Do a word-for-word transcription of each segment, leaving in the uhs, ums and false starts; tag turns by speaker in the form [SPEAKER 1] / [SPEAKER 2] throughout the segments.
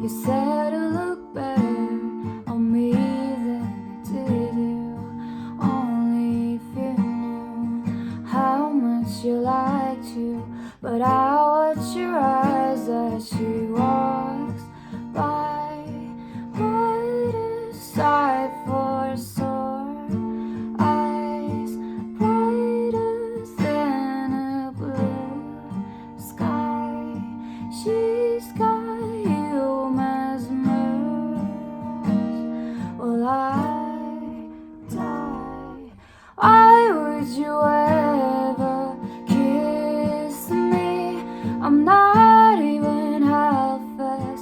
[SPEAKER 1] You said it looked better on me than it did you. Only if you knew how much you liked you. But I watch your eyes as she walks by. What a sight for sore eyes, brighter than a blue sky. She's got you mesmerized. Will I die? Why would you ever kiss me? I'm not even half as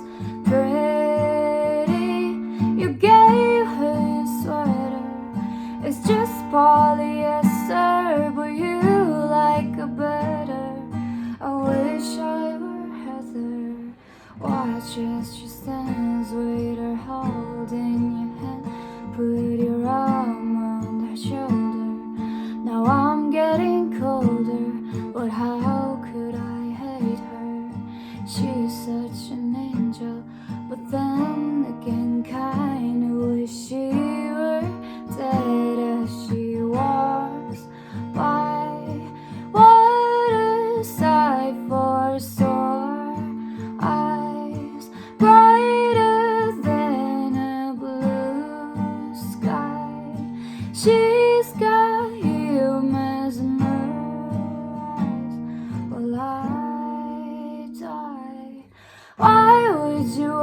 [SPEAKER 1] pretty. You gave her your sweater, it's just polyester, but you like it better. I wish I were Heather. Watch as she stands with her holding your hand. Put your arm on her shoulder. Now I'm getting colder, but how could I hate her? She's such an angel, but then again kinda wish she were dead as she walks by. What a sight for sore eyes, brighter than a blue sky. She's got you mesmerized. Will I die? Why would you